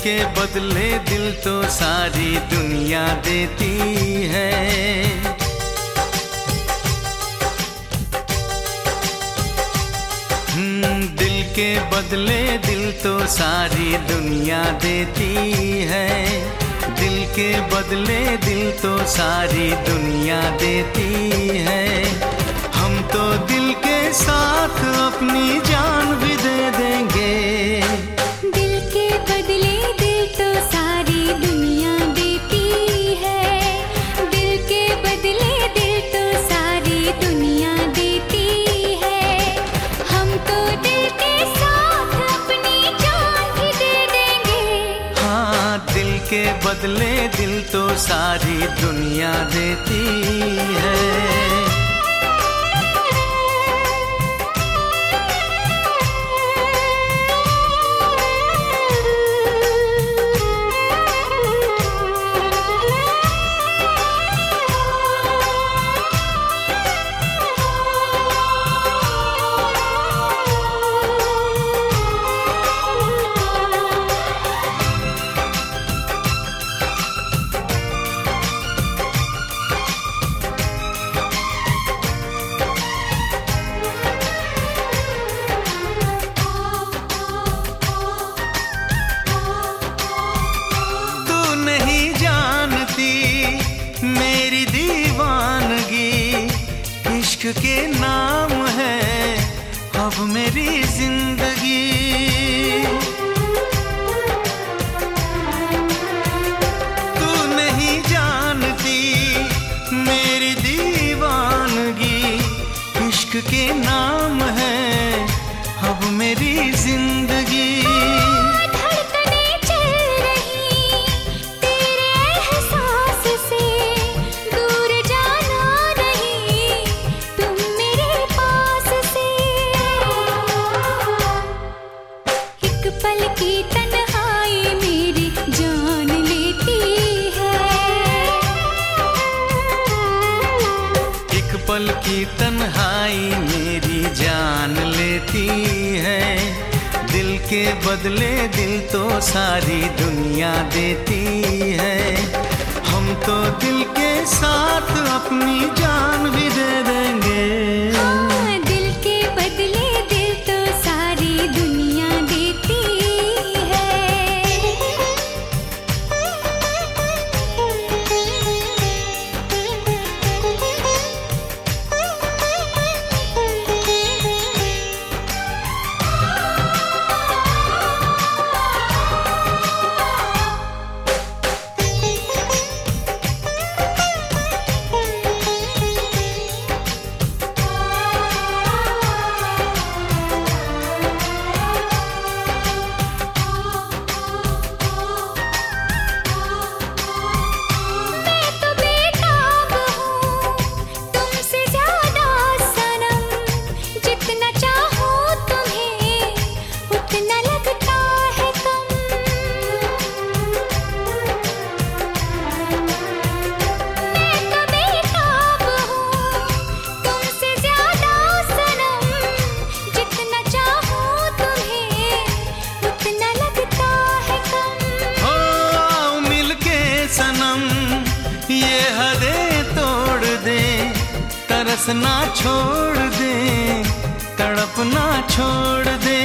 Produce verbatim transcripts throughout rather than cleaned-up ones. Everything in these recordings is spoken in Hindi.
के बदले दिल तो सारी दुनिया देती है। हम्म, दिल के बदले दिल तो सारी दुनिया देती है। दिल के बदले दिल तो सारी दुनिया देती है। हम तो दिल के साथ अपनी जान भी दे देंगे। दिल के बदले दिल तो सारी दुनिया देती है। दिल के बदले दिल तो सारी दुनिया देती है। हम तो दिल के साथ अपनी जान भी दे देंगे। हाँ, दिल के बदले दिल तो सारी दुनिया देती है। मेरी दीवानगी इश्क के नाम है अब मेरी जिंदगी। तू नहीं जानती मेरी दीवानगी इश्क के नाम है अब मेरी जिंदगी। पल की तन्हाई मेरी जान लेती है। एक पल की तन्हाई मेरी जान लेती है। दिल के बदले दिल तो सारी दुनिया देती है। हम तो दिल के साथ अपनी जान भी दे देंगे। हाँ, दिल के बदले दिल तो सारी दुनिया देती है। ये हदें तोड़ दे, तरसना छोड़ दे, तड़पना छोड़ दे।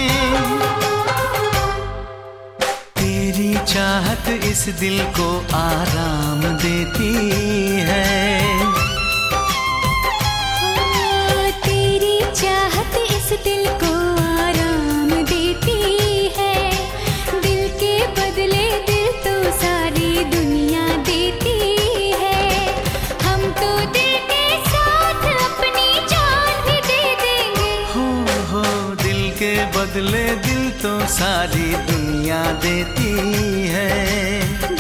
तेरी चाहत इस दिल को आराम देती है। तेरी चाहत इस दिल को आराम देती है। दिल के बदले दिल तो सारी दुनिया देती है। हम तो दिल के साथ अपनी जान भी दे देंगे। हो हो दिल के बदले दिल तो सारी दुनिया देती है।